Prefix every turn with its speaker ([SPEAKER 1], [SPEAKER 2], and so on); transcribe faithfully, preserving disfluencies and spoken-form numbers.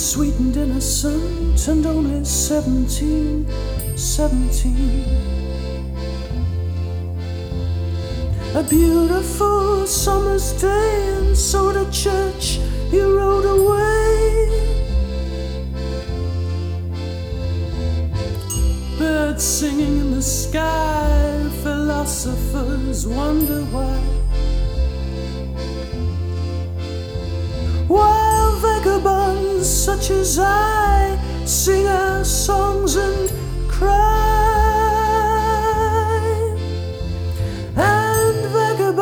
[SPEAKER 1] sweet and innocent, and only seventeen, seventeen. A beautiful summer's day, and so to church you rode away. Birds singing in the sky, philosophers wonder why. While vagabonds such as I sing our songs and cry.